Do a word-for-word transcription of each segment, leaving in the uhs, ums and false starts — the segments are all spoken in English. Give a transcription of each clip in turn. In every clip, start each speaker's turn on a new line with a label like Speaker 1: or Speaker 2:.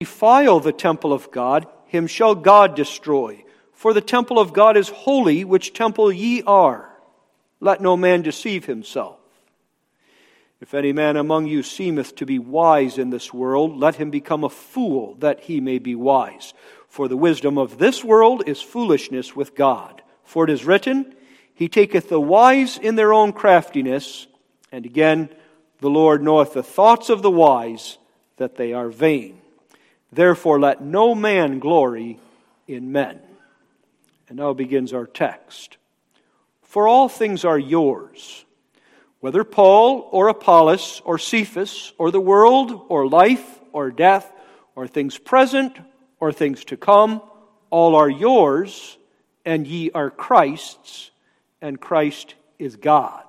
Speaker 1: defile the temple of God, him shall God destroy. For the temple of God is holy, which temple ye are. Let no man deceive himself. If any man among you seemeth to be wise in this world, let him become a fool, that he may be wise. For the wisdom of this world is foolishness with God. For it is written, He taketh the wise in their own craftiness, and again, the Lord knoweth the thoughts of the wise, that they are vain. Therefore let no man glory in men. And now begins our text. For all things are yours, whether Paul or Apollos or Cephas or the world or life or death or things present or things to come, all are yours, and ye are Christ's, and Christ is God's.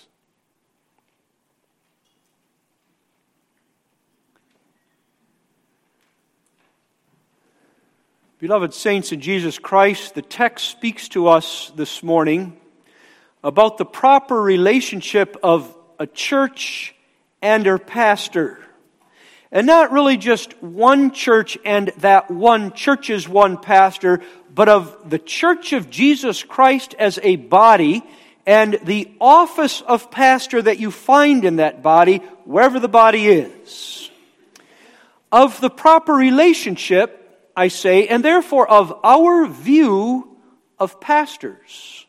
Speaker 1: Beloved saints in Jesus Christ, the text speaks to us this morning about the proper relationship of a church and her pastor. And not really just one church and that one church's one pastor, but of the church of Jesus Christ as a body and the office of pastor that you find in that body, wherever the body is. Of the proper relationship, I say, and therefore of our view of pastors.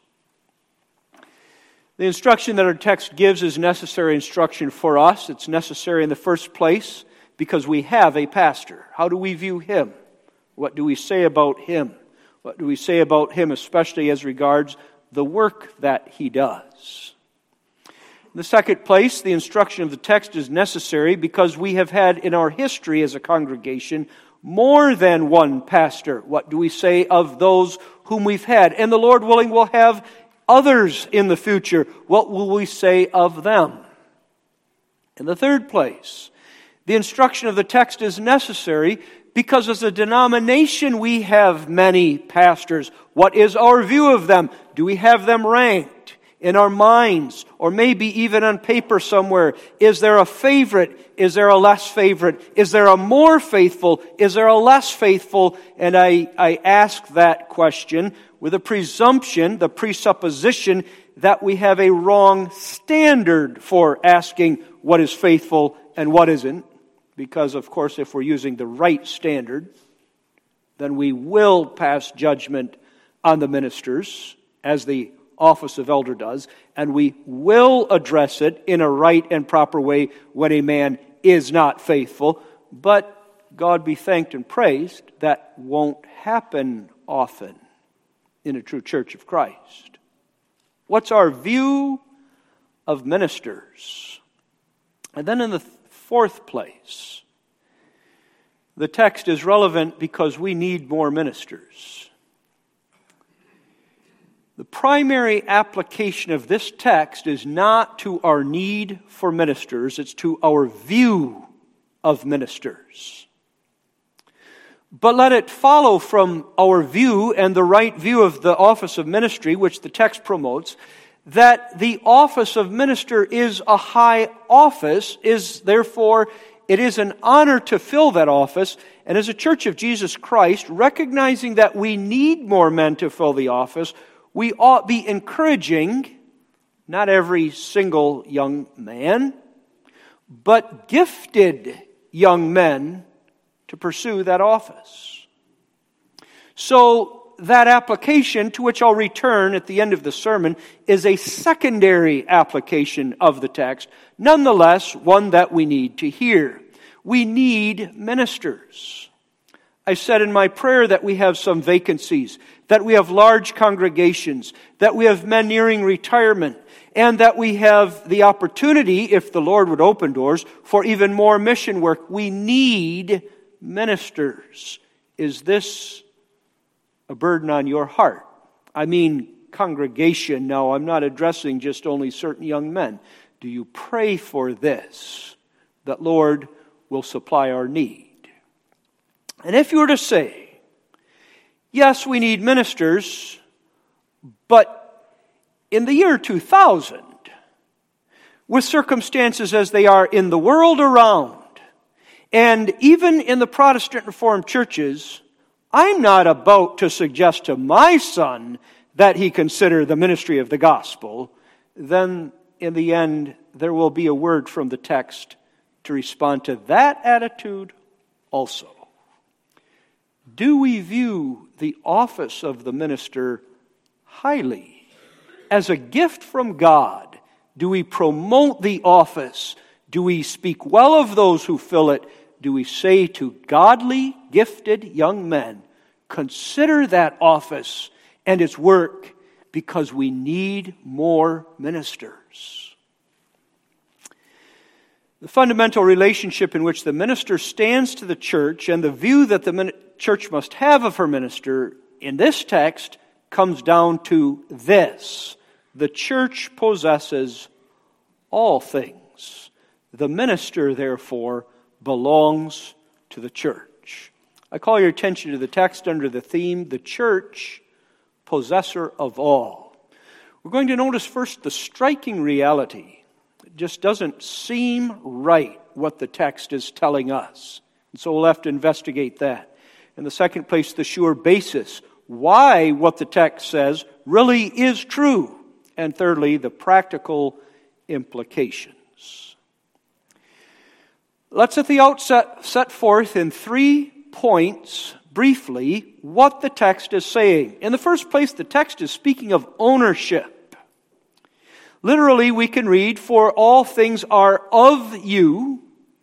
Speaker 1: The instruction that our text gives is necessary instruction for us. It's necessary in the first place because we have a pastor. How do we view him? What do we say about him? What do we say about him, especially as regards the work that he does? In the second place, the instruction of the text is necessary because we have had in our history as a congregation more than one pastor. What do we say of those whom we've had? And the Lord willing, we'll have others in the future. What will we say of them? In the third place, the instruction of the text is necessary because as a denomination we have many pastors. What is our view of them? Do we have them ranked in our minds or maybe even on paper somewhere? Is there a favorite? Is there a less favorite? Is there a more faithful? Is there a less faithful? And I, I ask that question with a presumption, the presupposition that we have a wrong standard for asking what is faithful and what isn't. Because, of course, if we're using the right standard, then we will pass judgment on the ministers, as the office of elder does, and we will address it in a right and proper way when a man is not faithful. But God be thanked and praised, that won't happen often in a true church of Christ. What's our view of ministers? And then in the fourth place, the text is relevant because we need more ministers. The primary application of this text is not to our need for ministers, it's to our view of ministers. But let it follow from our view and the right view of the office of ministry, which the text promotes, that the office of minister is a high office, is therefore, it is an honor to fill that office. And as a church of Jesus Christ, recognizing that we need more men to fill the office, we ought be encouraging not every single young man, but gifted young men to pursue that office. So that application, to which I'll return at the end of the sermon, is a secondary application of the text, nonetheless one that we need to hear. We need ministers. I said in my prayer that we have some vacancies, that we have large congregations, that we have men nearing retirement, and that we have the opportunity, if the Lord would open doors, for even more mission work. We need ministers. Is this a burden on your heart? I mean, congregation. Now, I'm not addressing just only certain young men. Do you pray for this, that Lord will supply our need? And if you were to say, yes, we need ministers, but in the year two thousand, with circumstances as they are in the world around, And even in the Protestant Reformed churches, I'm not about to suggest to my son that he consider the ministry of the gospel. Then, in the end, there will be a word from the text to respond to that attitude also. Do we view the office of the minister highly? As a gift from God, do we promote the office? Do we speak well of those who fill it? Do we say to godly, gifted young men, consider that office and its work because we need more ministers? The fundamental relationship in which the minister stands to the church and the view that the church must have of her minister in this text comes down to this: the church possesses all things. The minister, therefore, belongs to the church. I call your attention to the text under the theme, the church, possessor of all. We're going to notice first the striking reality. It just doesn't seem right what the text is telling us. And so we'll have to investigate that. In the second place, the sure basis, why what the text says really is true. And thirdly, the practical implications. Let's at the outset set forth in three points, briefly, what the text is saying. In the first place, the text is speaking of ownership. Literally, we can read, for all things are of you,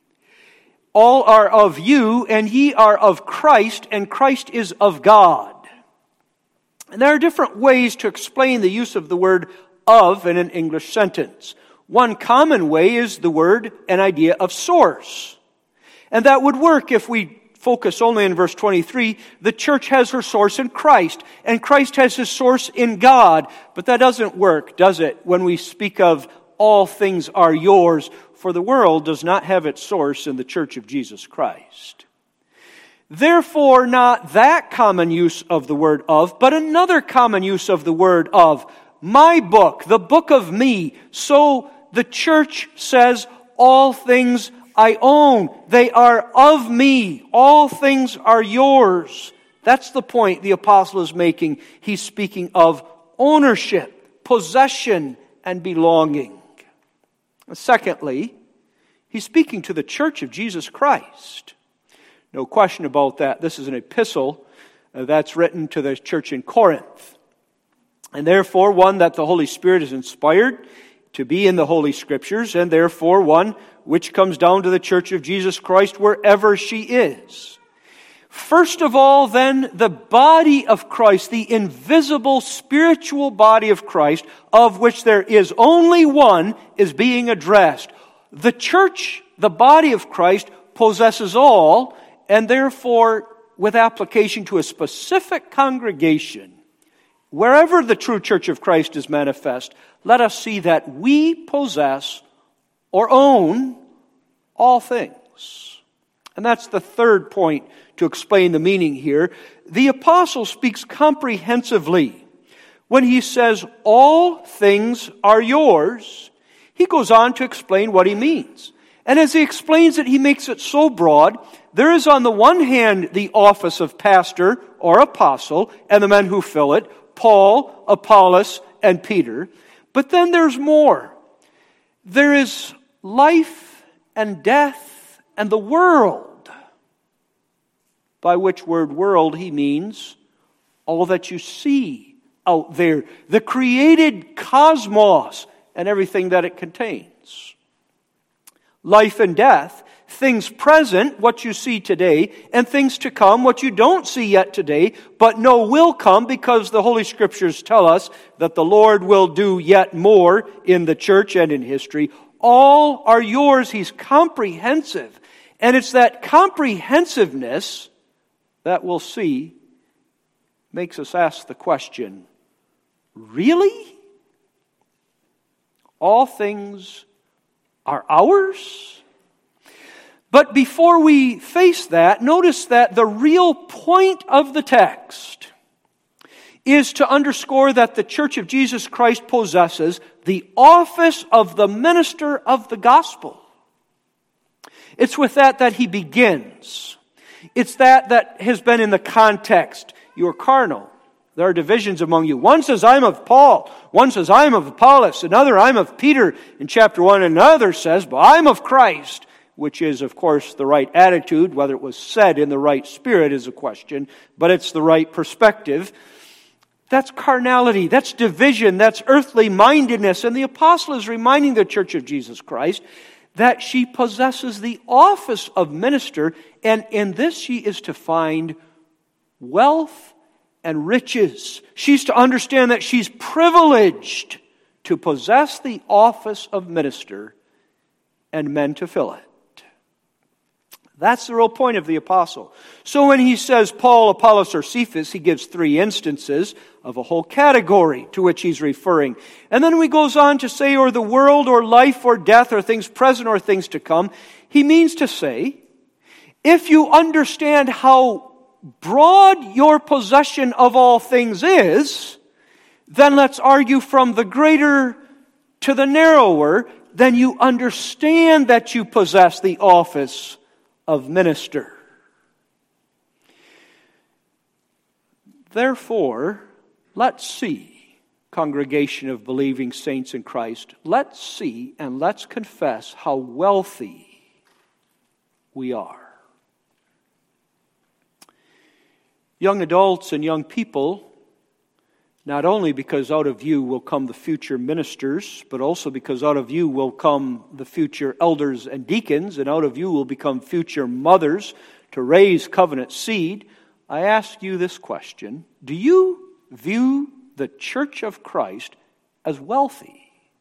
Speaker 1: all are of you, and ye are of Christ, and Christ is of God. And there are different ways to explain the use of the word of in an English sentence. One common way is the word, an idea of source. And that would work if we focus only in verse twenty-three. The church has her source in Christ, and Christ has his source in God. But that doesn't work, does it, when we speak of all things are yours, for the world does not have its source in the church of Jesus Christ. Therefore, not that common use of the word of, but another common use of the word of. My book, the book of me. So the church says, all things I own. They are of me. All things are yours. That's the point the apostle is making. He's speaking of ownership, possession, and belonging. Secondly, he's speaking to the church of Jesus Christ. No question about that. This is an epistle that's written to the church in Corinth. And therefore one that the Holy Spirit is inspired to be in the Holy Scriptures, and therefore one which comes down to the church of Jesus Christ wherever she is. First of all, then, the body of Christ, the invisible spiritual body of Christ, of which there is only one, is being addressed. The church, the body of Christ, possesses all, and therefore, with application to a specific congregation, wherever the true church of Christ is manifest, let us see that we possess or own all things. And that's the third point to explain the meaning here. The apostle speaks comprehensively. When he says, all things are yours, he goes on to explain what he means. And as he explains it, he makes it so broad. There is on the one hand the office of pastor or apostle and the men who fill it, Paul, Apollos, and Peter. But then there's more. There is life and death and the world. By which word world he means all that you see out there. The created cosmos and everything that it contains. Life and death, things present, what you see today, and things to come, what you don't see yet today, but know will come because the Holy Scriptures tell us that the Lord will do yet more in the church and in history. All are yours. He's comprehensive. And it's that comprehensiveness that we'll see makes us ask the question, really? All things are ours? But before we face that, notice that the real point of the text is to underscore that the Church of Jesus Christ possesses the office of the minister of the gospel. It's with that that he begins. It's that that has been in the context. You are carnal. There are divisions among you. One says, I'm of Paul. One says, I'm of Apollos. Another, I'm of Peter in chapter one. Another says, but I'm of Christ, which is, of course, the right attitude. Whether it was said in the right spirit is a question, but it's the right perspective. That's carnality. That's division. That's earthly mindedness. And the apostle is reminding the church of Jesus Christ that she possesses the office of minister, and in this she is to find wealth and riches. She's to understand that she's privileged to possess the office of minister and men to fill it. That's the real point of the apostle. So when he says Paul, Apollos, or Cephas, he gives three instances of a whole category to which he's referring. And then he goes on to say, or the world, or life, or death, or things present, or things to come. He means to say, if you understand how broad your possession of all things is, then let's argue from the greater to the narrower, then you understand that you possess the office of minister. Therefore, let's see, congregation of believing saints in Christ, let's see and let's confess how wealthy we are. Young adults and young people, not only because out of you will come the future ministers, but also because out of you will come the future elders and deacons, and out of you will become future mothers to raise covenant seed, I ask you this question: do you view the church of Christ as wealthy?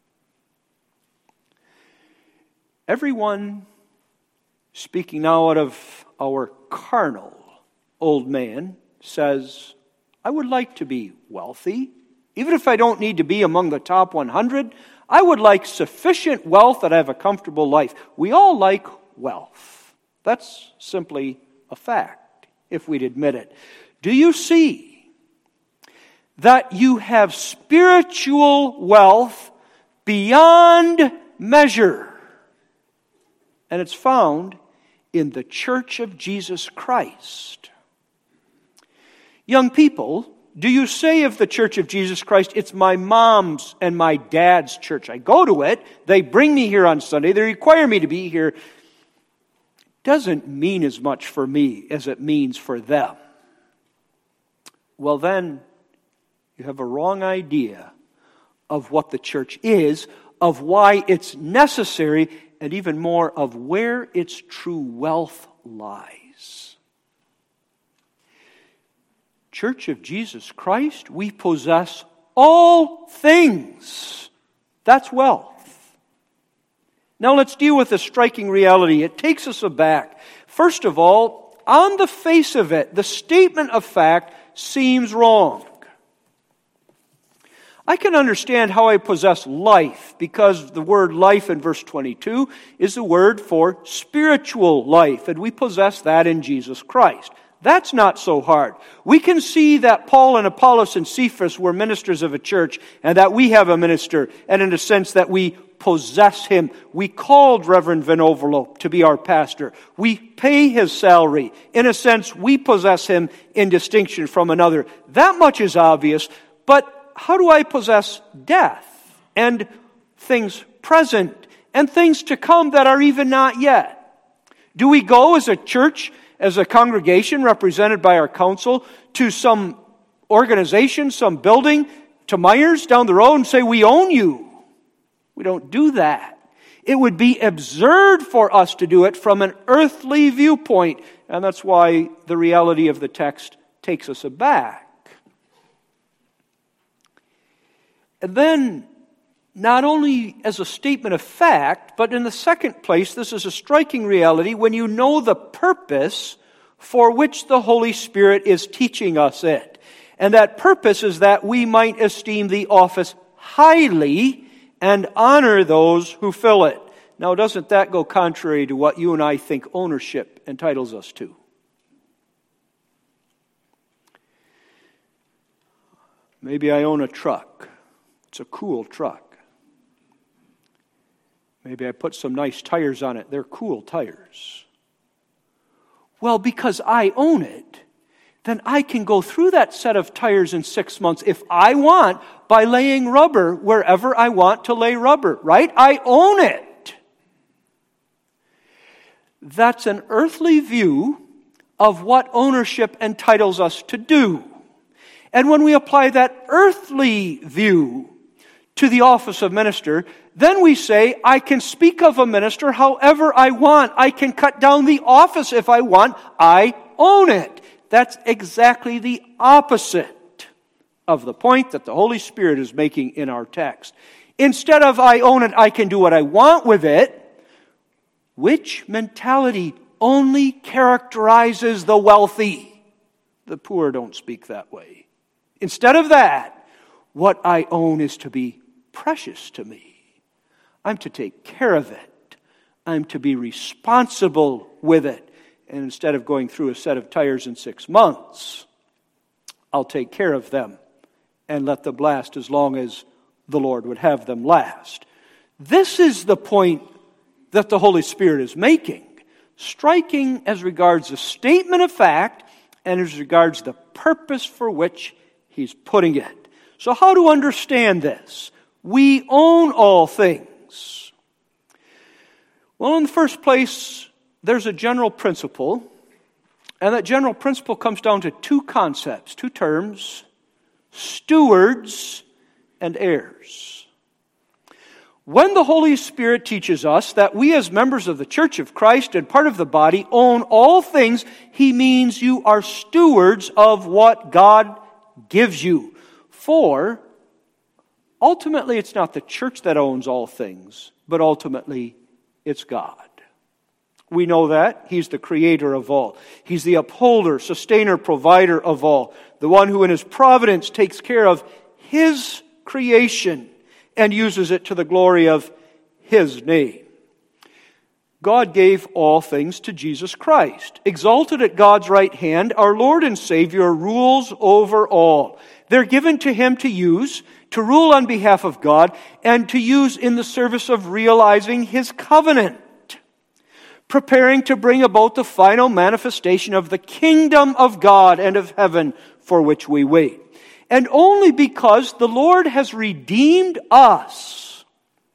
Speaker 1: Everyone, speaking now out of our carnal old man, says, I would like to be wealthy. Even if I don't need to be among the top one hundred, I would like sufficient wealth that I have a comfortable life. We all like wealth. That's simply a fact, if we'd admit it. Do you see that you have spiritual wealth beyond measure? And it's found in the church of Jesus Christ. Young people, do you say of the Church of Jesus Christ, it's my mom's and my dad's church. I go to it, they bring me here on Sunday, they require me to be here. Doesn't mean as much for me as it means for them. Well then, you have a wrong idea of what the church is, of why it's necessary, and even more of where its true wealth lies. Church of Jesus Christ, we possess all things. That's wealth. Now let's deal with a striking reality. It takes us aback. First of all, on the face of it, the statement of fact seems wrong. I can understand how I possess life, because the word life in verse twenty-two is the word for spiritual life, and we possess that in Jesus Christ. That's not so hard. We can see that Paul and Apollos and Cephas were ministers of a church, and that we have a minister, and in a sense that we possess him. We called Reverend Van Overloop to be our pastor. We pay his salary. In a sense, we possess him in distinction from another. That much is obvious, but how do I possess death and things present and things to come that are even not yet? Do we go as a church, as a congregation represented by our council, to some organization, some building, to Myers down the road and say, we own you? We don't do that. It would be absurd for us to do it from an earthly viewpoint, and that's why the reality of the text takes us aback. And then, not only as a statement of fact, but in the second place, this is a striking reality when you know the purpose for which the Holy Spirit is teaching us it. And that purpose is that we might esteem the office highly and honor those who fill it. Now, doesn't that go contrary to what you and I think ownership entitles us to? Maybe I own a truck. It's a cool truck. Maybe I put some nice tires on it. They're cool tires. Well, because I own it, then I can go through that set of tires in six months if I want by laying rubber wherever I want to lay rubber, right? I own it. That's an earthly view of what ownership entitles us to do. And when we apply that earthly view to the office of minister, then we say, I can speak of a minister however I want. I can cut down the office if I want. I own it. That's exactly the opposite of the point that the Holy Spirit is making in our text. Instead of I own it, I can do what I want with it, which mentality only characterizes the wealthy. The poor don't speak that way. Instead of that, what I own is to be precious to me. I'm to take care of it. I'm to be responsible with it. And instead of going through a set of tires in six months, I'll take care of them and let them last as long as the Lord would have them last. This is the point that the Holy Spirit is making, striking as regards the statement of fact and as regards the purpose for which He's putting it. So how to understand this? We own all things. Well, in the first place, there's a general principle, and that general principle comes down to two concepts, two terms, stewards and heirs. When the Holy Spirit teaches us that we as members of the Church of Christ and part of the body own all things, He means you are stewards of what God gives you. For ultimately, it's not the church that owns all things, but ultimately, it's God. We know that. He's the creator of all. He's the upholder, sustainer, provider of all. The one who in His providence takes care of His creation and uses it to the glory of His name. God gave all things to Jesus Christ. Exalted at God's right hand, our Lord and Savior rules over all. They're given to Him to use, to rule on behalf of God, and to use in the service of realizing His covenant, preparing to bring about the final manifestation of the kingdom of God and of heaven for which we wait. And only because the Lord has redeemed us,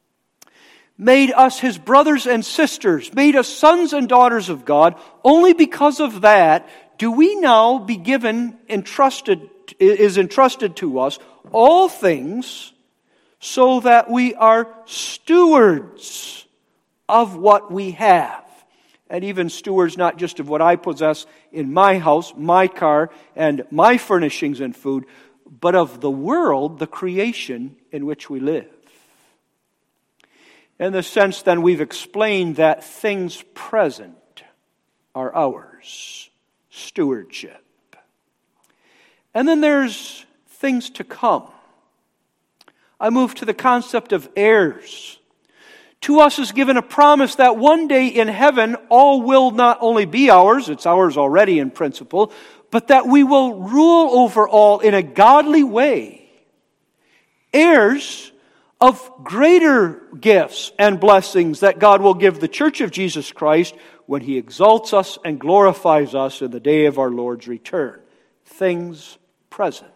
Speaker 1: made us His brothers and sisters, made us sons and daughters of God, only because of that do we now be given, entrusted, is entrusted to us all things so that we are stewards of what we have. And even stewards not just of what I possess in my house, my car, and my furnishings and food, but of the world, the creation in which we live. In the sense, then, we've explained that things present are ours. Stewardship. And then there's things to come. I move to the concept of heirs. To us is given a promise that one day in heaven all will not only be ours, it's ours already in principle, but that we will rule over all in a godly way. Heirs of greater gifts and blessings that God will give the Church of Jesus Christ when He exalts us and glorifies us in the day of our Lord's return. Things present.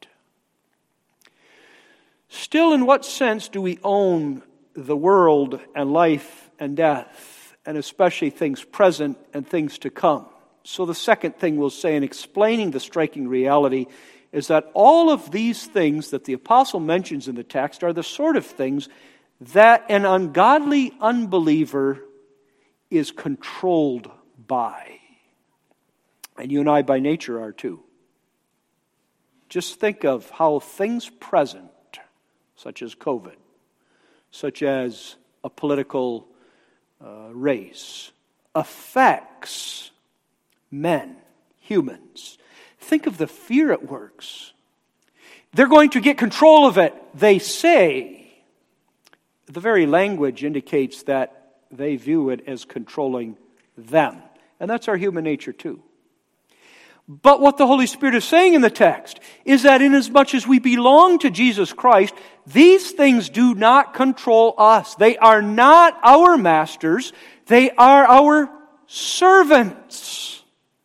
Speaker 1: Still, in what sense do we own the world and life and death, and especially things present and things to come? So the second thing we'll say in explaining the striking reality is that all of these things that the apostle mentions in the text are the sort of things that an ungodly unbeliever is controlled by. And you and I by nature are too. Just think of how things present, such as COVID, such as a political uh, race, affects men, humans. Think of the fear it works. They're going to get control of it, they say. The very language indicates that they view it as controlling them. And that's our human nature too. But what the Holy Spirit is saying in the text is that inasmuch as we belong to Jesus Christ, these things do not control us. They are not our masters. They are our servants.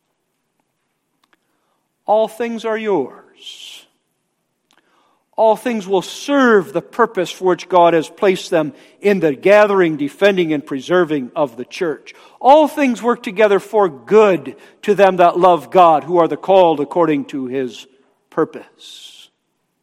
Speaker 1: All things are yours. All things will serve the purpose for which God has placed them in the gathering, defending, and preserving of the church. All things work together for good to them that love God, who are the called according to His purpose.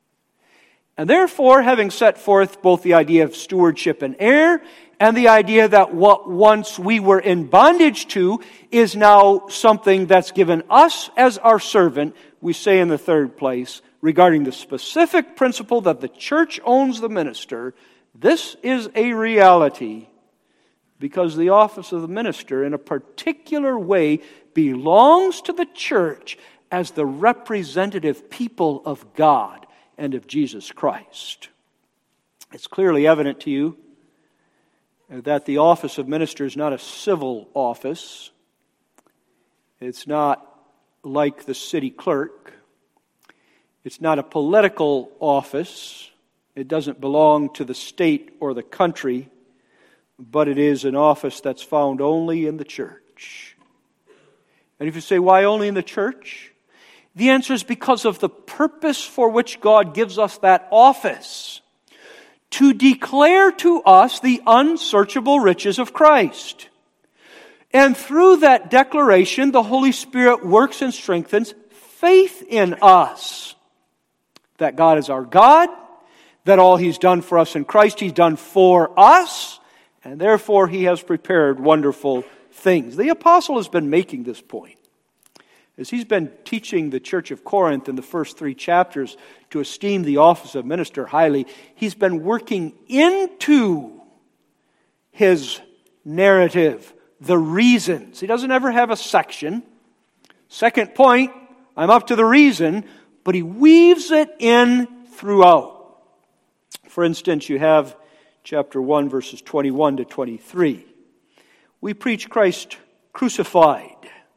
Speaker 1: And therefore, having set forth both the idea of stewardship and heir, and the idea that what once we were in bondage to is now something that's given us as our servant, we say in the third place, regarding the specific principle that the church owns the minister, this is a reality because the office of the minister in a particular way belongs to the church as the representative people of God and of Jesus Christ. It's clearly evident to you that the office of minister is not a civil office. It's not like the city clerk. It's not a political office. It doesn't belong to the state or the country, but it is an office that's found only in the church. And if you say, why only in the church? The answer is because of the purpose for which God gives us that office. To declare to us the unsearchable riches of Christ. And through that declaration, the Holy Spirit works and strengthens faith in us. That God is our God, that all He's done for us in Christ, He's done for us, and therefore He has prepared wonderful things. The apostle has been making this point. As he's been teaching the church of Corinth in the first three chapters to esteem the office of minister highly, he's been working into his narrative the reasons. He doesn't ever have a section. Second point, I'm up to the reason, but he weaves it in throughout. For instance, you have chapter one, verses twenty-one to twenty-three. We preach Christ crucified.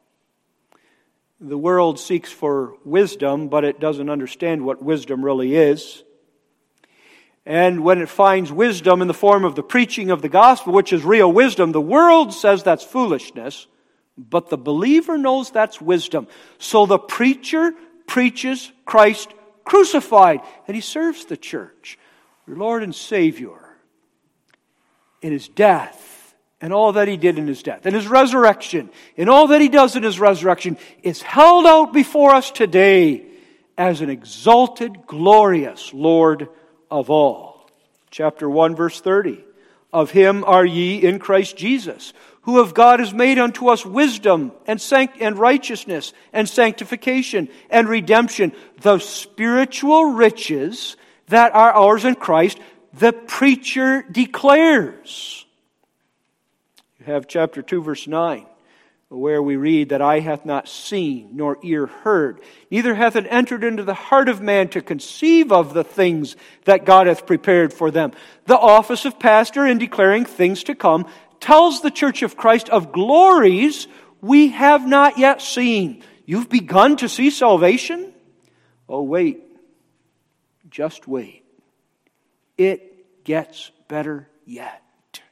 Speaker 1: The world seeks for wisdom, but it doesn't understand what wisdom really is. And when it finds wisdom in the form of the preaching of the gospel, which is real wisdom, the world says that's foolishness, but the believer knows that's wisdom. So the preacher preaches Christ crucified, and he serves the church, your Lord and Savior, in His death, and all that He did in His death, and His resurrection, and all that He does in His resurrection is held out before us today as an exalted, glorious Lord of all. Chapter one, verse thirty. Of Him are ye in Christ Jesus, who of God is made unto us wisdom and sanct- and righteousness and sanctification and redemption, the spiritual riches that are ours in Christ, the preacher declares. You have chapter two, verse nine, where we read that eye hath not seen, nor ear heard, neither hath it entered into the heart of man to conceive of the things that God hath prepared for them. The office of pastor, in declaring things to come, tells the church of Christ of glories we have not yet seen. You've begun to see salvation? Oh, wait. Just wait. It gets better yet.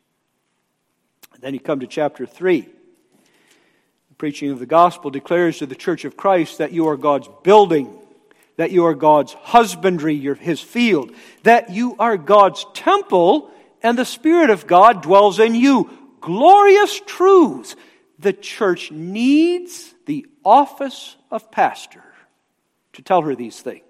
Speaker 1: Then you come to chapter three. The preaching of the gospel declares to the church of Christ that you are God's building, that you are God's husbandry, your, His field, that you are God's temple, and the Spirit of God dwells in you. Glorious truths. The church needs the office of pastor to tell her these things.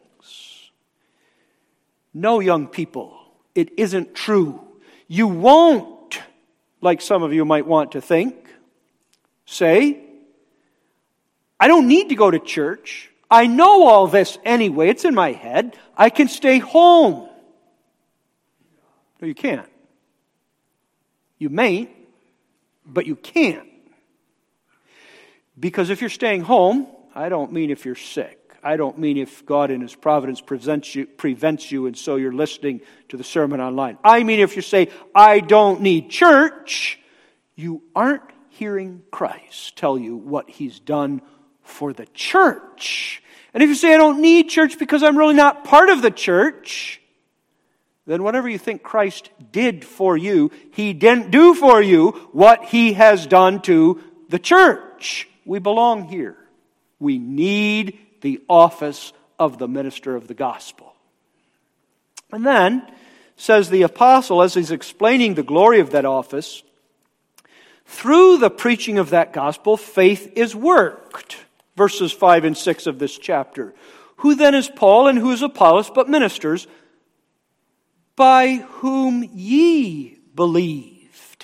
Speaker 1: No, young people, it isn't true. You won't, like some of you might want to think, say, I don't need to go to church. I know all this anyway. It's in my head. I can stay home. No, you can't. You may, but you can't. Because if you're staying home, I don't mean if you're sick. I don't mean if God in His providence prevents you, prevents you and so you're listening to the sermon online. I mean if you say, I don't need church, you aren't hearing Christ tell you what He's done for the church. And if you say, I don't need church because I'm really not part of the church, then whatever you think Christ did for you, He didn't do for you what He has done to the church. We belong here. We need the office of the minister of the gospel. And then, says the apostle, as he's explaining the glory of that office, through the preaching of that gospel, faith is worked. Verses five and six of this chapter. Who then is Paul and who is Apollos but ministers, by whom ye believed?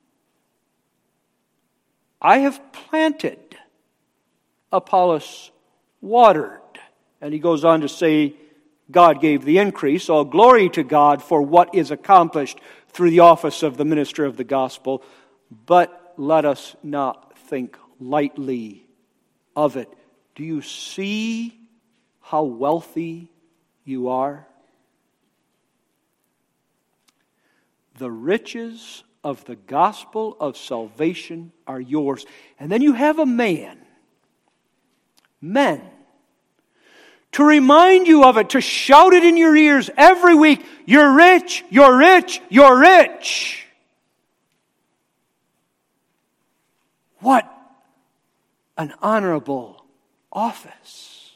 Speaker 1: I have planted, Apollos watered. And he goes on to say, God gave the increase. All glory to God for what is accomplished through the office of the minister of the gospel. But let us not think lightly of it. Do you see how wealthy you are? The riches of the gospel of salvation are yours. And then you have a man, men, to remind you of it, to shout it in your ears every week. You're rich, you're rich, you're rich. What an honorable office.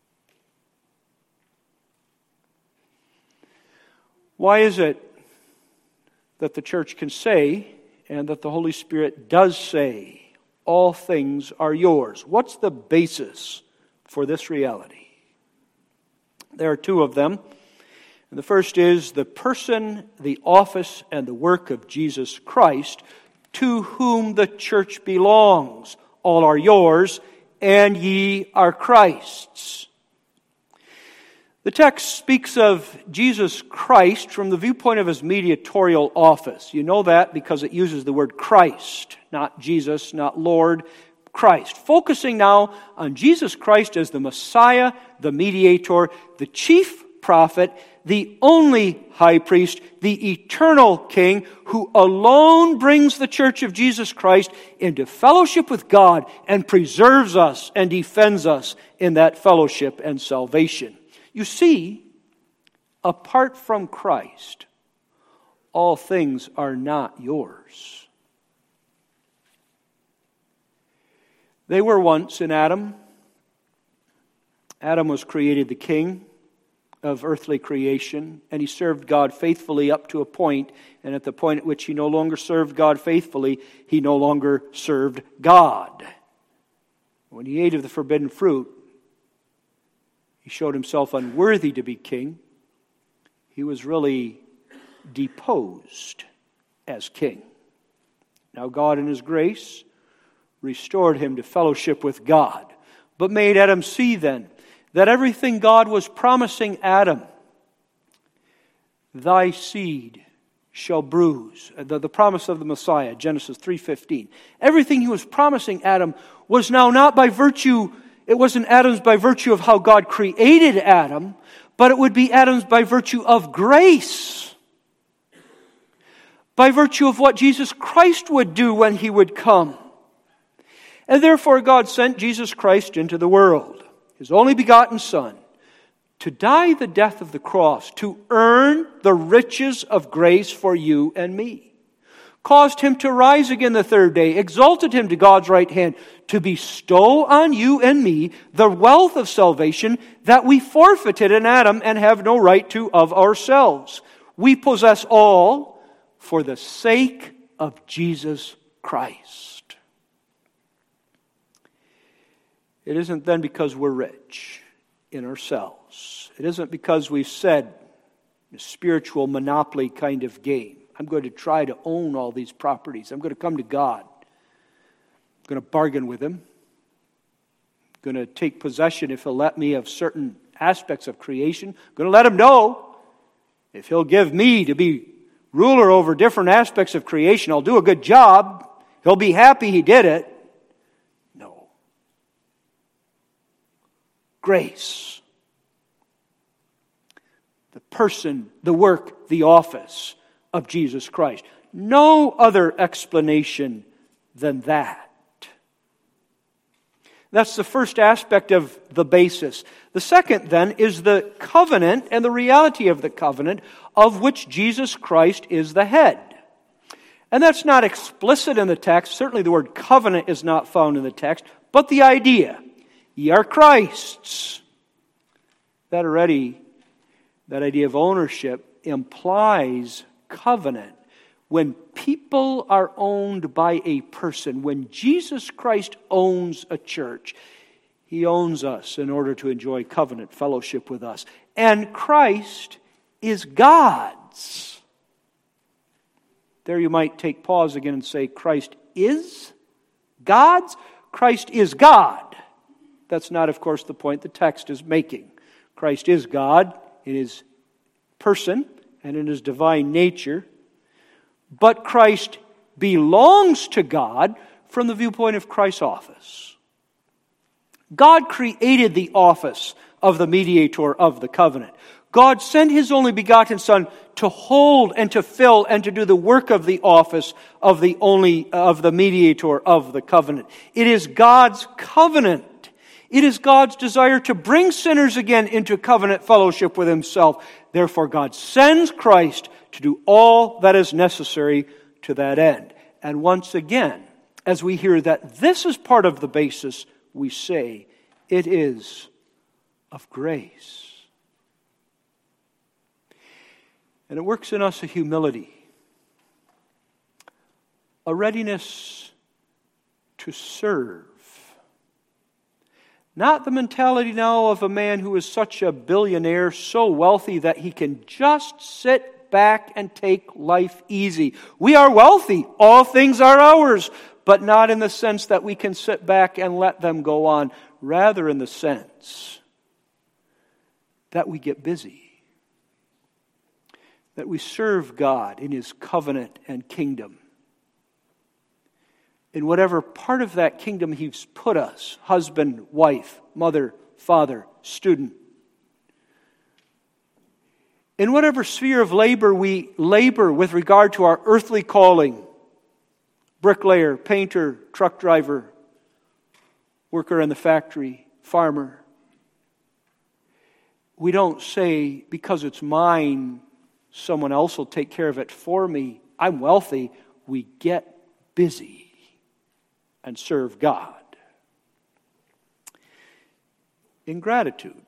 Speaker 1: Why is it that the church can say, and that the Holy Spirit does say, all things are yours? What's the basis for this reality? There are two of them. And the first is the person, the office, and the work of Jesus Christ, to whom the church belongs. All are yours, and ye are Christ's. The text speaks of Jesus Christ from the viewpoint of His mediatorial office. You know that because it uses the word Christ, not Jesus, not Lord, Christ. Focusing now on Jesus Christ as the Messiah, the mediator, the chief prophet, the only high priest, the eternal King, who alone brings the church of Jesus Christ into fellowship with God and preserves us and defends us in that fellowship and salvation. You see, apart from Christ, all things are not yours. They were once in Adam. Adam was created the king of earthly creation, and he served God faithfully up to a point, and at the point at which he no longer served God faithfully, he no longer served God. When he ate of the forbidden fruit, he showed himself unworthy to be king. He was really deposed as king. Now God in His grace restored him to fellowship with God, but made Adam see then that everything God was promising Adam, thy seed shall bruise, the, the promise of the Messiah, Genesis three fifteen. Everything He was promising Adam was now not by virtue, it wasn't Adam's by virtue of how God created Adam, but it would be Adam's by virtue of grace. By virtue of what Jesus Christ would do when He would come. And therefore God sent Jesus Christ into the world, His only begotten Son, to die the death of the cross, to earn the riches of grace for you and me. Caused Him to rise again the third day, exalted Him to God's right hand, to bestow on you and me the wealth of salvation that we forfeited in Adam and have no right to of ourselves. We possess all for the sake of Jesus Christ. It isn't then because we're rich in ourselves. It isn't because we've said a spiritual monopoly kind of game. I'm going to try to own all these properties. I'm going to come to God. I'm going to bargain with Him. I'm going to take possession, if He'll let me, of certain aspects of creation. I'm going to let Him know if He'll give me to be ruler over different aspects of creation, I'll do a good job. He'll be happy He did it. No. Grace. The person, the work, the office of Jesus Christ. No other explanation than that. That's the first aspect of the basis. The second, then, is the covenant and the reality of the covenant, of which Jesus Christ is the head. And that's not explicit in the text. Certainly the word covenant is not found in the text, but the idea, ye are Christ's. That already, that idea of ownership implies covenant. When people are owned by a person, when Jesus Christ owns a church, He owns us in order to enjoy covenant fellowship with us. And Christ is God's. There you might take pause again and say, Christ is God's? Christ is God. That's not, of course, the point the text is making. Christ is God in His person and in His divine nature. But Christ belongs to God from the viewpoint of Christ's office. God created the office of the mediator of the covenant. God sent His only begotten Son to hold and to fill and to do the work of the office of the only of the mediator of the covenant. It is God's covenant. It is God's desire to bring sinners again into covenant fellowship with Himself. Therefore, God sends Christ to do all that is necessary to that end. And once again, as we hear that this is part of the basis, we say it is of grace. And it works in us a humility, a readiness to serve. Not the mentality now of a man who is such a billionaire, so wealthy that he can just sit back and take life easy. We are wealthy. All things are ours. But not in the sense that we can sit back and let them go on. Rather in the sense that we get busy. That we serve God in His covenant and kingdom. In whatever part of that kingdom He's put us, husband, wife, mother, father, student. In whatever sphere of labor we labor with regard to our earthly calling, bricklayer, painter, truck driver, worker in the factory, farmer, we don't say, because it's mine, someone else will take care of it for me. I'm wealthy. We get busy and serve God. In gratitude.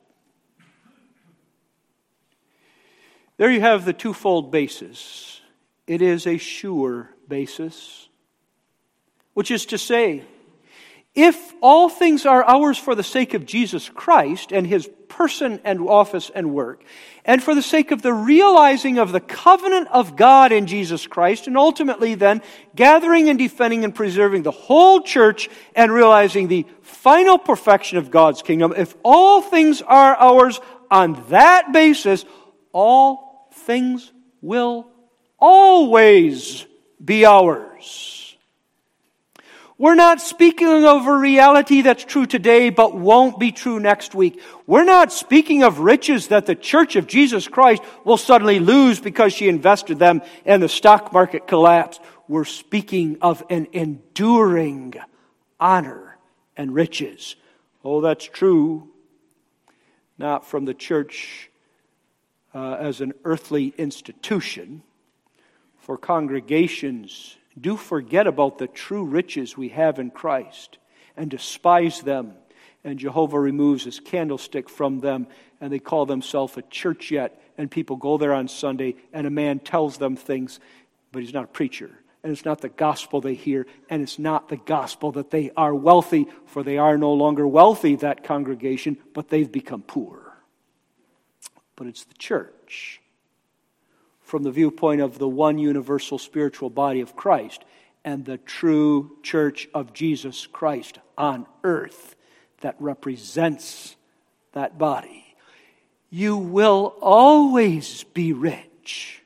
Speaker 1: There you have the twofold basis. It is a sure basis, which is to say, if all things are ours for the sake of Jesus Christ and His person and office and work, and for the sake of the realizing of the covenant of God in Jesus Christ, and ultimately then gathering and defending and preserving the whole church and realizing the final perfection of God's kingdom, if all things are ours on that basis, all things will always be ours. We're not speaking of a reality that's true today but won't be true next week. We're not speaking of riches that the Church of Jesus Christ will suddenly lose because she invested them and the stock market collapsed. We're speaking of an enduring honor and riches. Oh, that's true, not from the church uh, as an earthly institution. For congregations do forget about the true riches we have in Christ and despise them. And Jehovah removes His candlestick from them and they call themselves a church yet. And people go there on Sunday and a man tells them things, but he's not a preacher. And it's not the gospel they hear, and it's not the gospel that they are wealthy, for they are no longer wealthy, that congregation, but they've become poor. But it's the church. From the viewpoint of the one universal spiritual body of Christ and the true church of Jesus Christ on earth that represents that body. You will always be rich.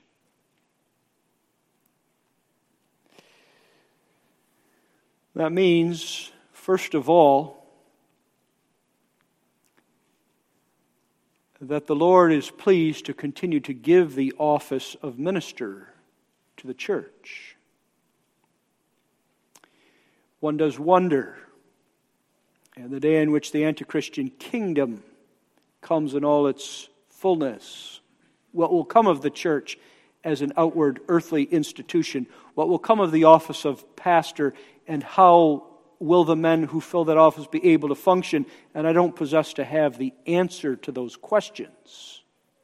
Speaker 1: That means, first of all, that the Lord is pleased to continue to give the office of minister to the church. One does wonder and the day in which the anti-Christian kingdom comes in all its fullness. What will come of the church as an outward earthly institution? What will come of the office of pastor, and how will the men who fill that office be able to function? And I don't possess to have the answer to those questions.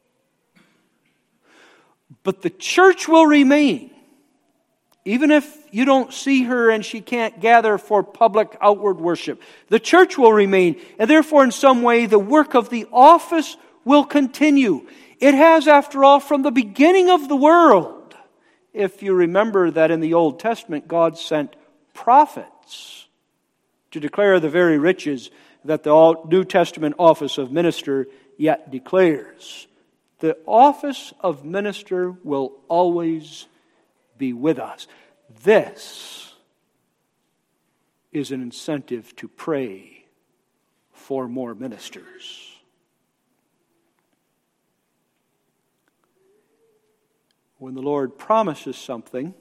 Speaker 1: But the church will remain. Even if you don't see her and she can't gather for public outward worship, the church will remain. And therefore, in some way, the work of the office will continue. It has, after all, from the beginning of the world. If you remember that in the Old Testament, God sent prophets to declare the very riches that the New Testament office of minister yet declares. The office of minister will always be with us. This is an incentive to pray for more ministers. When the Lord promises something,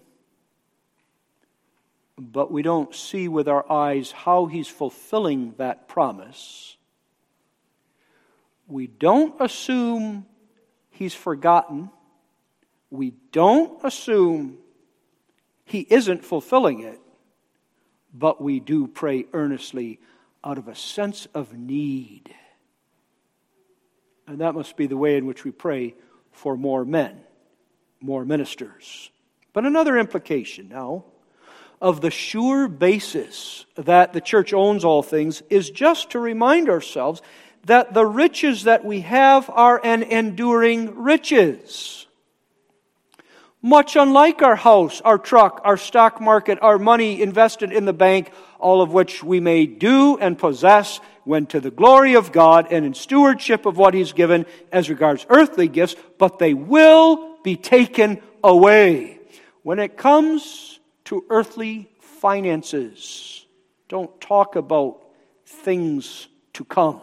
Speaker 1: but we don't see with our eyes how He's fulfilling that promise, we don't assume He's forgotten. We don't assume He isn't fulfilling it, but we do pray earnestly out of a sense of need. And that must be the way in which we pray for more men, more ministers. But another implication now of the sure basis that the church owns all things is just to remind ourselves that the riches that we have are an enduring riches. Much unlike our house, our truck, our stock market, our money invested in the bank, all of which we may do and possess when to the glory of God and in stewardship of what He's given as regards earthly gifts, but they will be taken away. When it comes to earthly finances, don't talk about things to come.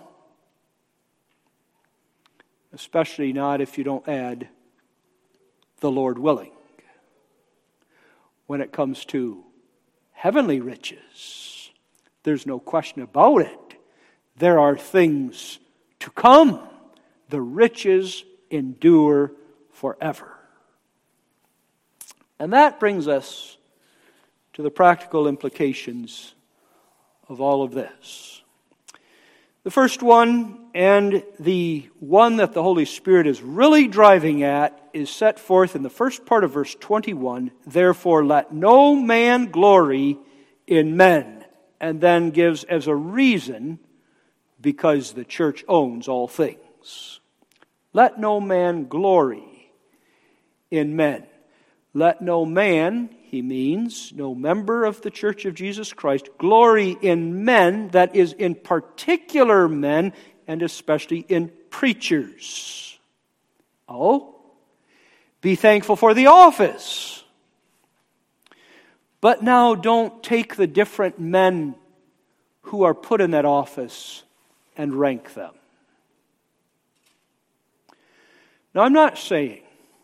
Speaker 1: Especially not if you don't add the Lord willing. When it comes to heavenly riches, there's no question about it. There are things to come. The riches endure forever. And that brings us to the practical implications of all of this. The first one, and the one that the Holy Spirit is really driving at, is set forth in the first part of verse twenty-one. Therefore, let no man glory in men. And then gives as a reason, because the church owns all things. Let no man glory in men. Let no man, he means, no member of the Church of Jesus Christ, glory in men, that is, in particular men, and especially in preachers. Oh, be thankful for the office. But now don't take the different men who are put in that office and rank them. Now, I'm not saying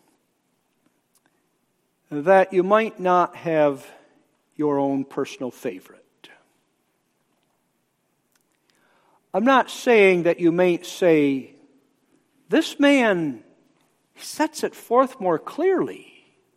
Speaker 1: that you might not have your own personal favorite. I'm not saying that you may say, this man sets it forth more clearly.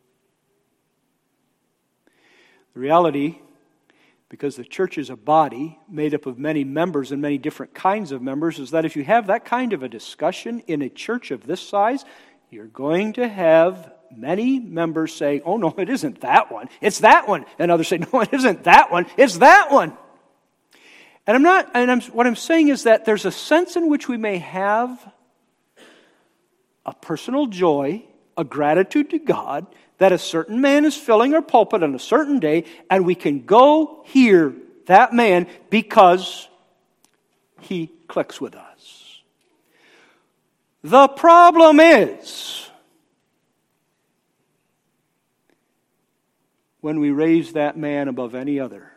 Speaker 1: The reality, because the church is a body made up of many members and many different kinds of members, is that if you have that kind of a discussion in a church of this size, you're going to have many members say, oh no, it isn't that one, it's that one. And others say, no, it isn't that one, it's that one. And I'm not, and I'm, what I'm saying is that there's a sense in which we may have a personal joy, a gratitude to God, that a certain man is filling our pulpit on a certain day, and we can go hear that man because he clicks with us. The problem is, when we raise that man above any other,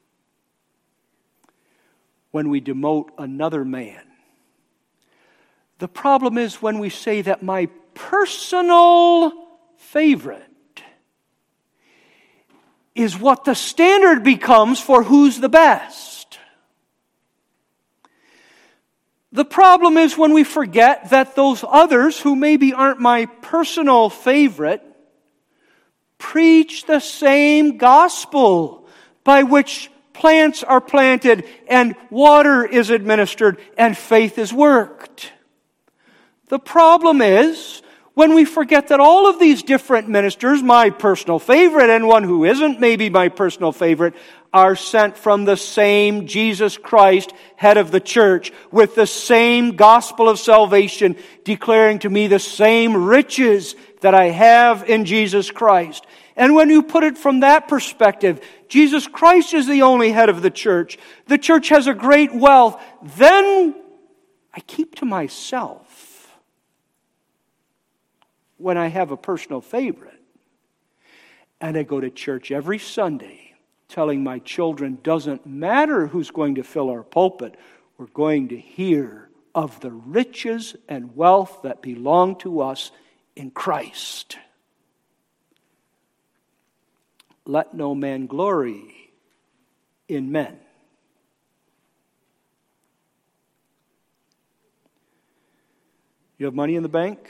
Speaker 1: when we demote another man. The problem is when we say that my personal favorite is what the standard becomes for who's the best. The problem is when we forget that those others, who maybe aren't my personal favorite, preach the same gospel by which plants are planted and water is administered and faith is worked. The problem is when we forget that all of these different ministers, my personal favorite and one who isn't maybe my personal favorite, are sent from the same Jesus Christ, head of the church, with the same gospel of salvation, declaring to me the same riches that I have in Jesus Christ. And when you put it from that perspective, Jesus Christ is the only head of the church. The church has a great wealth. Then I keep to myself when I have a personal favorite. And I go to church every Sunday telling my children, doesn't matter who's going to fill our pulpit, we're going to hear of the riches and wealth that belong to us in Christ. Let no man glory in men. You have money in the bank?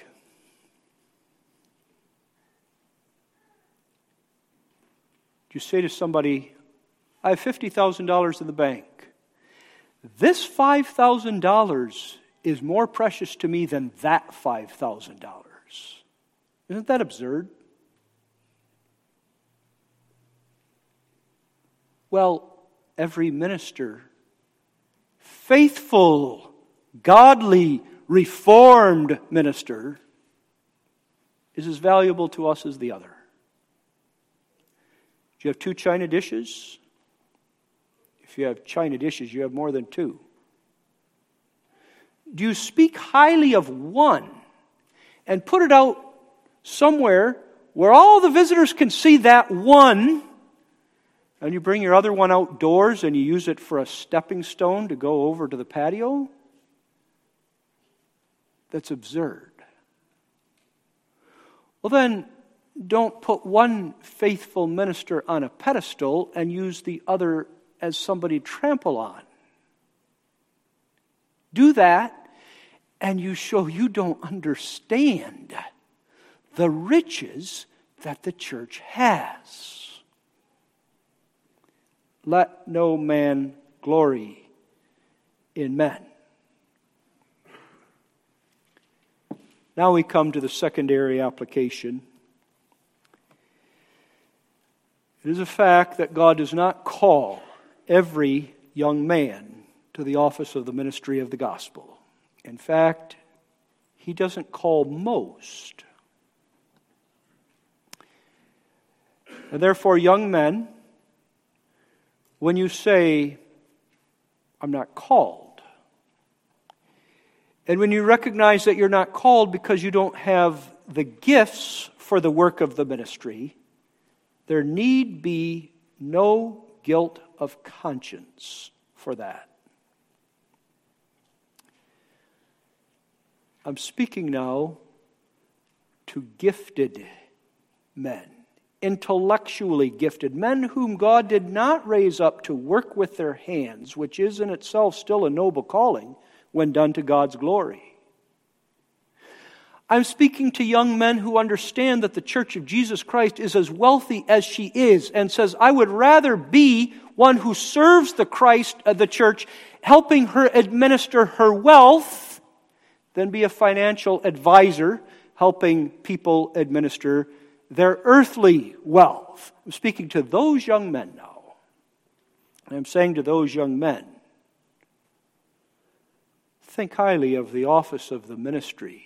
Speaker 1: Do you say to somebody, I have fifty thousand dollars in the bank. This five thousand dollars is more precious to me than that five thousand dollars. Isn't that absurd? Well, every minister, faithful, godly, reformed minister, is as valuable to us as the other. Do you have two china dishes? If you have china dishes, you have more than two. Do you speak highly of one and put it out somewhere where all the visitors can see that one, and you bring your other one outdoors and you use it for a stepping stone to go over to the patio? That's absurd. Well then, don't put one faithful minister on a pedestal and use the other as somebody to trample on. Do that, and you show you don't understand the riches that the church has. Let no man glory in men. Now we come to the secondary application. It is a fact that God does not call every young man to the office of the ministry of the gospel. In fact, He doesn't call most. And therefore, young men, when you say, I'm not called, and when you recognize that you're not called because you don't have the gifts for the work of the ministry, there need be no guilt of conscience for that. I'm speaking now to gifted men, intellectually gifted, men whom God did not raise up to work with their hands, which is in itself still a noble calling when done to God's glory. I'm speaking to young men who understand that the Church of Jesus Christ is as wealthy as she is, and says, I would rather be one who serves the Christ, uh, the church, helping her administer her wealth, than be a financial advisor helping people administer their earthly wealth. I'm speaking to those young men now. And I'm saying to those young men, think highly of the office of the ministry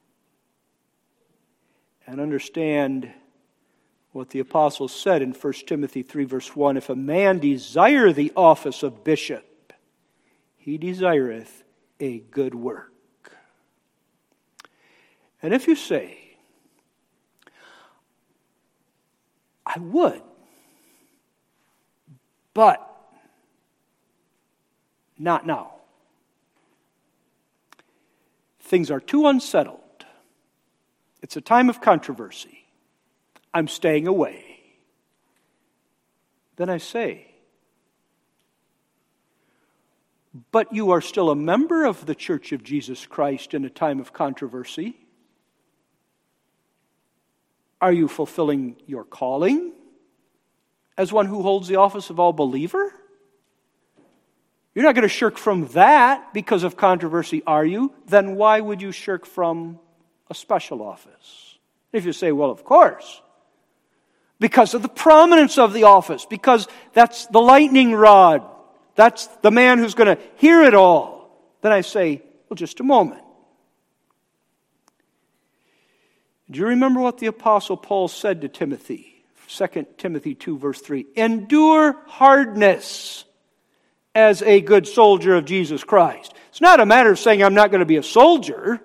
Speaker 1: and understand what the apostle said in First Timothy three verse one, if a man desire the office of bishop, he desireth a good work. And if you say, I would, but not now. Things are too unsettled. It's a time of controversy. I'm staying away. Then I say, but you are still a member of the Church of Jesus Christ in a time of controversy. Are you fulfilling your calling as one who holds the office of all believer? You're not going to shirk from that because of controversy, are you? Then why would you shirk from a special office? If you say, well, of course, because of the prominence of the office, because that's the lightning rod, that's the man who's going to hear it all, then I say, well, just a moment. Do you remember what the Apostle Paul said to Timothy? Second Timothy two, verse three. Endure hardness as a good soldier of Jesus Christ. It's not a matter of saying I'm not going to be a soldier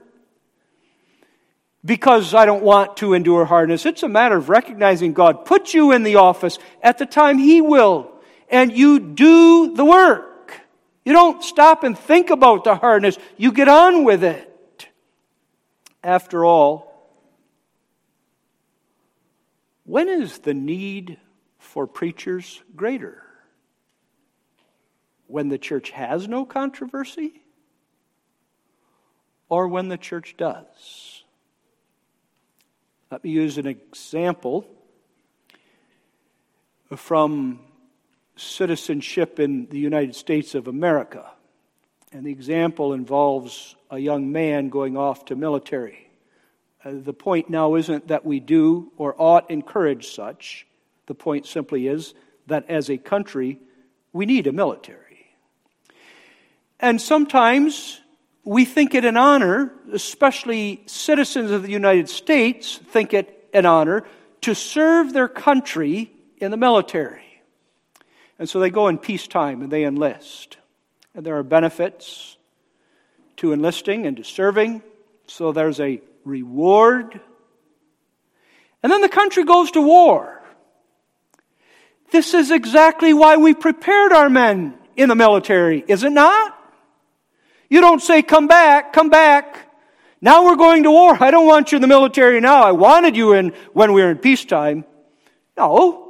Speaker 1: because I don't want to endure hardness. It's a matter of recognizing God put you in the office at the time He will, and you do the work. You don't stop and think about the hardness. You get on with it. After all, when is the need for preachers greater? When the church has no controversy? Or when the church does? Let me use an example from citizenship in the United States of America. And the example involves a young man going off to military. Uh, the point now isn't that we do or ought encourage such. The point simply is that as a country, we need a military. And sometimes we think it an honor, especially citizens of the United States think it an honor to serve their country in the military. And so they go in peacetime and they enlist. And there are benefits to enlisting and to serving. So there's a reward. And then the country goes to war. This is exactly why we prepared our men in the military, is it not? You don't say, come back, come back. Now we're going to war. I don't want you in the military now. I wanted you in when we were in peacetime. No.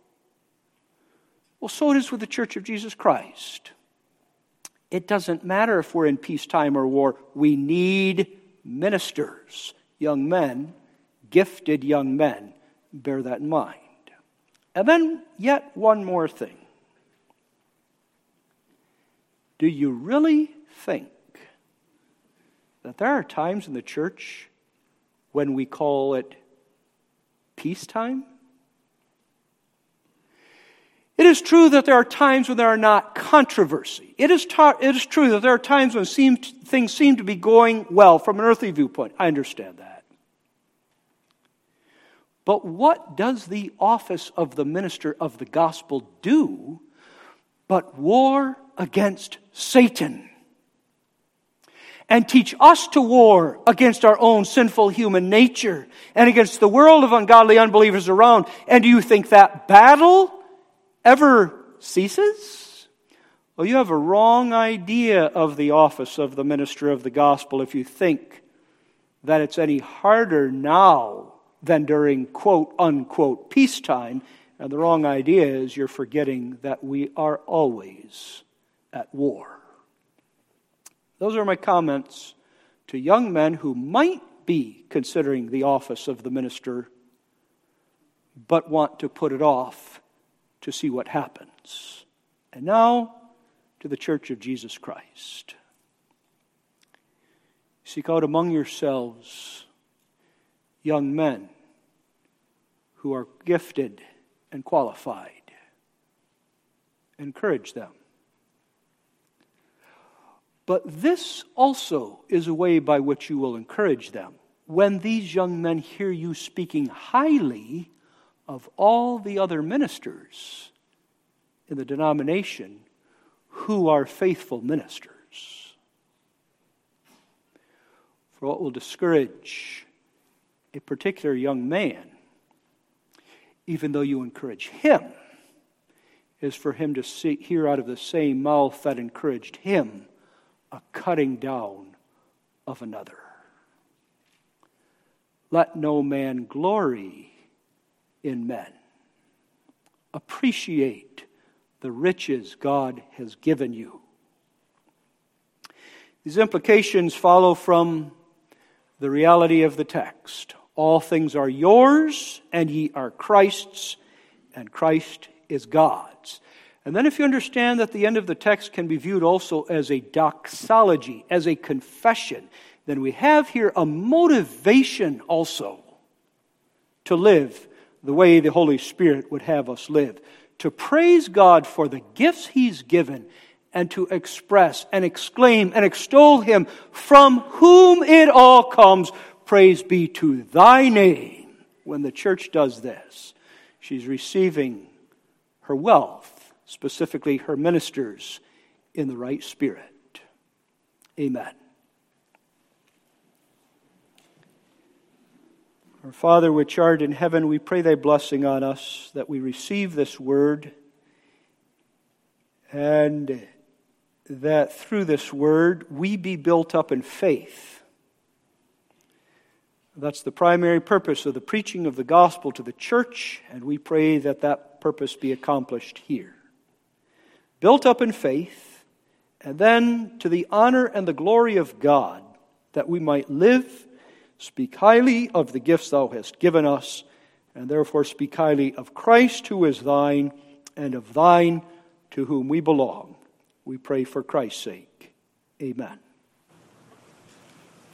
Speaker 1: Well, so it is with the Church of Jesus Christ. It doesn't matter if we're in peacetime or war. We need ministers, young men, gifted young men. Bear that in mind. And then yet one more thing. Do you really think that there are times in the church when we call it peacetime? It is true that there are times when there are not controversy. It is, ta- it is true that there are times when seem to, things seem to be going well from an earthly viewpoint. I understand that. But what does the office of the minister of the gospel do but war against Satan and teach us to war against our own sinful human nature and against the world of ungodly unbelievers around? And do you think that battle ever ceases? Well, you have a wrong idea of the office of the minister of the gospel if you think that it's any harder now than during quote unquote peacetime. And the wrong idea is you're forgetting that we are always at war. Those are my comments to young men who might be considering the office of the minister but want to put it off to see what happens. And now to the Church of Jesus Christ. Seek out among yourselves young men who are gifted and qualified. Encourage them. But this also is a way by which you will encourage them. When these young men hear you speaking highly of all the other ministers in the denomination who are faithful ministers. For what will discourage a particular young man, even though you encourage him, is for him to see, hear out of the same mouth that encouraged him a cutting down of another. Let no man glory in men. Appreciate the riches God has given you. These implications follow from the reality of the text. All things are yours, and ye are Christ's, and Christ is God's. And then if you understand that the end of the text can be viewed also as a doxology, as a confession, then we have here a motivation also to live the way the Holy Spirit would have us live. To praise God for the gifts He's given, and to express and exclaim and extol Him, from whom it all comes. Praise be to Thy name. When the church does this, she's receiving her wealth, specifically her ministers, in the right spirit. Amen. Our Father which art in heaven, we pray Thy blessing on us, that we receive this word, and that through this word we be built up in faith. That's the primary purpose of the preaching of the gospel to the church, and we pray that that purpose be accomplished here. Built up in faith, and then to the honor and the glory of God, that we might live, speak highly of the gifts Thou hast given us, and therefore speak highly of Christ, who is Thine, and of Thine, to whom we belong. We pray for Christ's sake. Amen.